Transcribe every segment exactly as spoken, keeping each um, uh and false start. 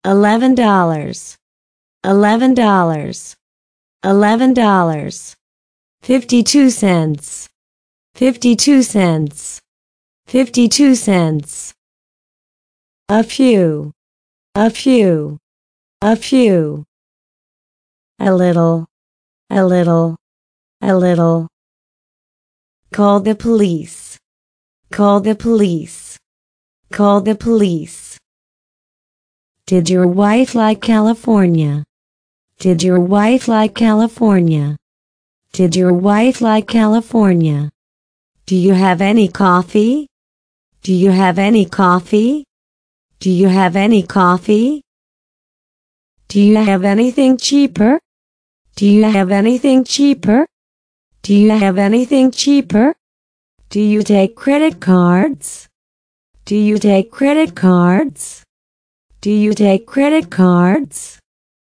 eleven dollars, eleven dollars, eleven dollars, fifty-two cents, fifty-two cents, fifty-two cents. A few, a few, a few. A little, a little, a little. Call the police, call the police, call the police. Did your wife like California? Did your wife like California? Did your wife like California? Do you have any coffee? Do you have any coffee? Do you have any coffee? Do you have anything cheaper? Do you have anything cheaper? Do you have anything cheaper? Do you take credit cards? Do you take credit cards? Do you take credit cards?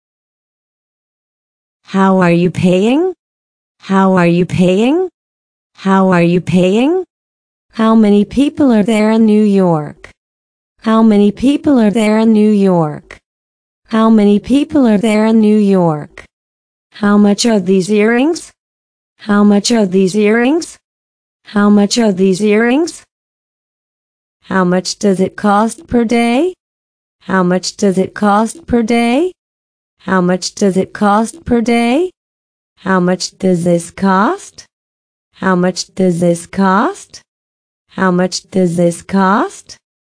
How are you paying? How are you paying? How are you paying? How many people are there in New York? How many people are there in New York? How many people are there in New York? How much are these earrings? How much are these earrings? How much are these earrings? How much does it cost per day? How much does it cost per day? How much does it cost per day? How much does this cost? How much does this cost? How much does this cost?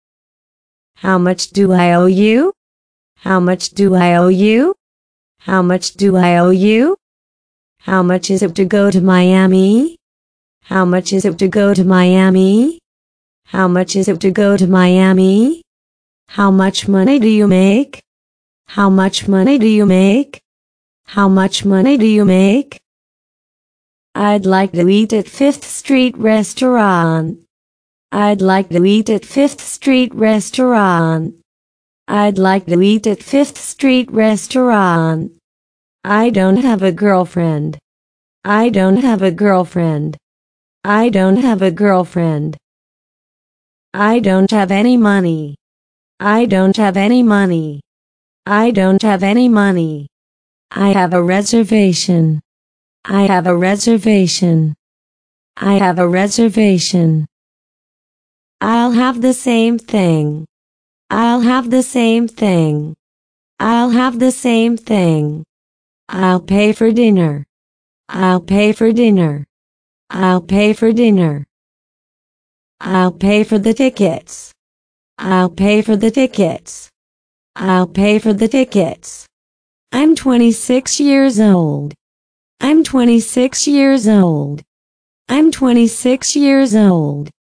How much do I owe you? How much do I owe you? How much do I owe you? How much is it to go to Miami? How much is it to go to Miami? How much is it to go to Miami? How much money do you make? How much money do you make? How much money do you make? I'd like to eat at Fifth Street Restaurant. I'd like to eat at Fifth Street Restaurant. I'd like to eat at Fifth Street Restaurant. I don't have a girlfriend. I don't have a girlfriend. I don't have a girlfriend. I don't have any money. I don't have any money. I don't have any money. I have a reservation. I have a reservation. I have a reservation. I'll have the same thing. I'll have the same thing. I'll have the same thing. I'll pay for dinner. I'll pay for dinner. I'll pay for dinner. I'll pay for the tickets. I'll pay for the tickets. I'll pay for the tickets. I'm twenty-six years old. I'm twenty-six years old. I'm twenty-six years old.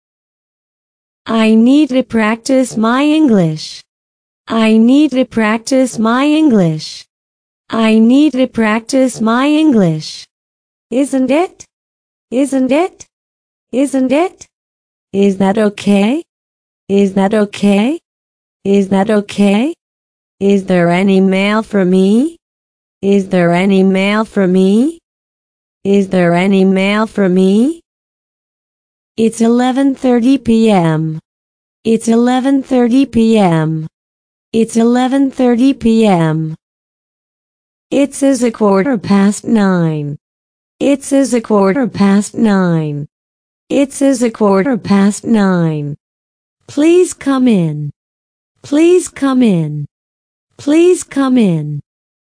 I need to practice my English. I need to practice my English. I need to practice my English. Isn't it? Isn't it? Isn't it? Is that okay? Is that okay? Is that okay? Is there any mail for me? Is there any mail for me? Is there any mail for me? It's eleven thirty p m It's eleven thirty p m It's eleven thirty p m It says a quarter past nine. It says a quarter past nine. It says a quarter past nine. Please come in. Please come in. Please come in.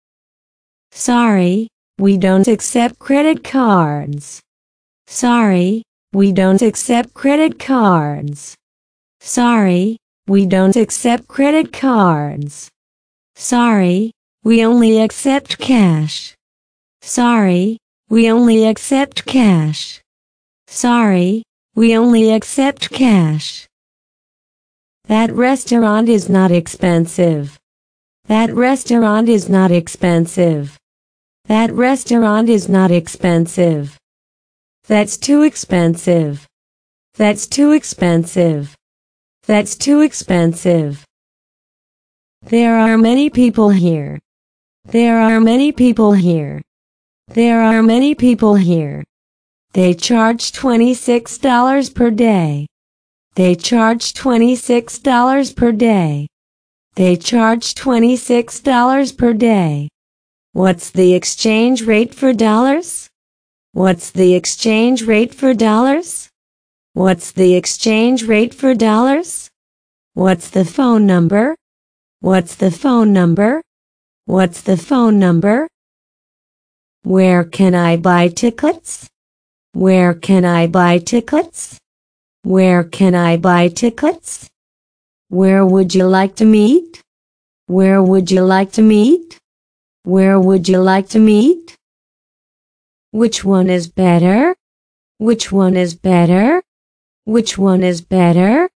Sorry, we don't accept credit cards. Sorry, we don't accept credit cards. Sorry, we don't accept credit cards. Sorry, we only accept cash. Sorry, we only accept cash. Sorry, we only accept cash. That restaurant is not expensive. That restaurant is not expensive. That restaurant is not expensive. That's too expensive. That's too expensive. That's too expensive. There are many people here. There are many people here. There are many people here. They charge twenty-six dollars per day. They charge twenty-six dollars per day. They charge twenty-six dollars per day. What's the exchange rate for dollars? What's the exchange rate for dollars? What's the exchange rate for dollars? What's the phone number? What's the phone number? What's the phone number? Where can I buy tickets? Where can I buy tickets? Where can I buy tickets? Where would you like to meet? Where would you like to meet? Where would you like to meet? Which one is better? Which one is better? Which one is better?